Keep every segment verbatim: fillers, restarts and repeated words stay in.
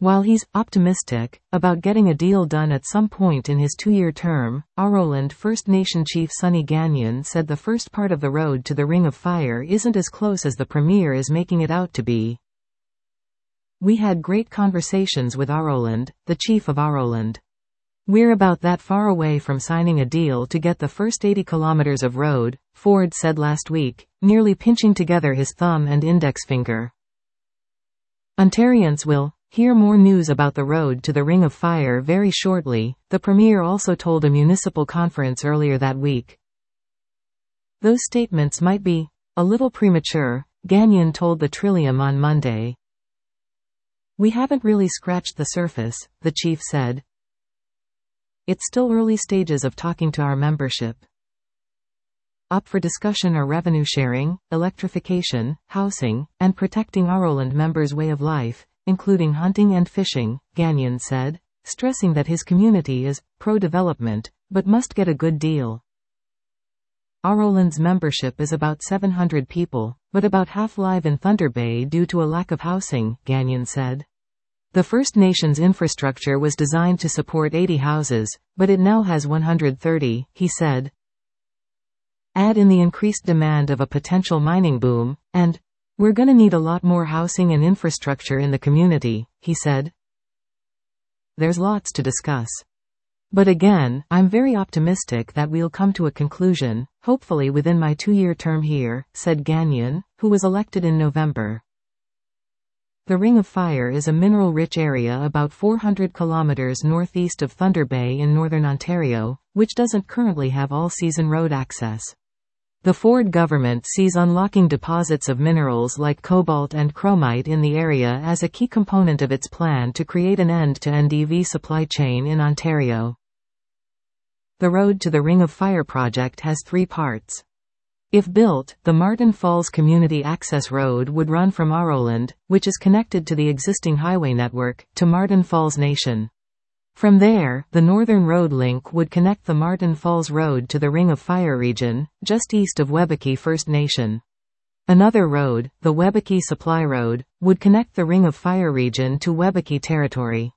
While he's optimistic about getting a deal done at some point in his two-year term, Auroland First Nation chief Sonny Gagnon said the first part of the road to the Ring of Fire isn't as close as the Premier is making it out to be. "We had great conversations with Auroland, the chief of Auroland. We're about that far away from signing a deal to get the first eighty kilometers of road," Ford said last week, nearly pinching together his thumb and index finger. Ontarians will hear more news about the road to the Ring of Fire very shortly, the Premier also told a municipal conference earlier that week. Those statements might be a little premature, Gagnon told the Trillium on Monday. "We haven't really scratched the surface," the chief said. "It's still early stages of talking to our membership. Up for discussion are revenue sharing, electrification, housing, and protecting Auroland members' way of life, including hunting and fishing," Gagnon said, stressing that his community is pro-development, but must get a good deal. Auroland's membership is about seven hundred people, but about half live in Thunder Bay due to a lack of housing, Gagnon said. The First Nations infrastructure was designed to support eighty houses, but it now has one hundred thirty, he said. Add in the increased demand of a potential mining boom, and we're gonna need a lot more housing and infrastructure in the community, he said. There's lots to discuss. But again, I'm very optimistic that we'll come to a conclusion, hopefully within my two-year term here, said Gagnon, who was elected in November. The Ring of Fire is a mineral-rich area about four hundred kilometers northeast of Thunder Bay in northern Ontario, which doesn't currently have all-season road access. The Ford government sees unlocking deposits of minerals like cobalt and chromite in the area as a key component of its plan to create an end-to-end E V supply chain in Ontario. The Road to the Ring of Fire project has three parts. If built, the Martin Falls Community Access Road would run from Auroland, which is connected to the existing highway network, to Martin Falls Nation. From there, the Northern Road Link would connect the Martin Falls Road to the Ring of Fire region, just east of Webeki First Nation. Another road, the Webeki Supply Road, would connect the Ring of Fire region to Webeki territory.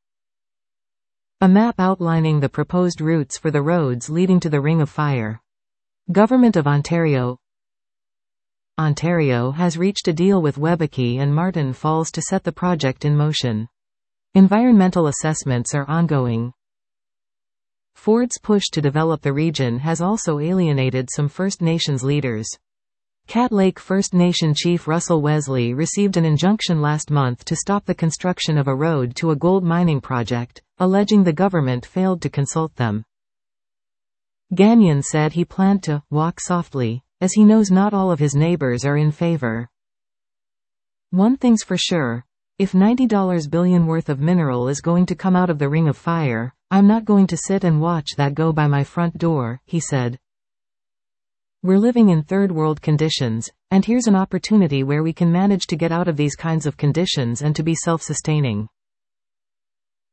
A map outlining the proposed routes for the roads leading to the Ring of Fire. Government of Ontario. Ontario has reached a deal with Webeki and Martin Falls to set the project in motion. Environmental assessments are ongoing. Ford's push to develop the region has also alienated some First Nations leaders. Cat Lake First Nation Chief Russell Wesley received an injunction last month to stop the construction of a road to a gold mining project, alleging the government failed to consult them. Gagnon said he planned to walk softly, as he knows not all of his neighbors are in favor. One thing's for sure. If ninety billion dollars worth of mineral is going to come out of the Ring of Fire, I'm not going to sit and watch that go by my front door, he said. We're living in third world conditions, and here's an opportunity where we can manage to get out of these kinds of conditions and to be self-sustaining.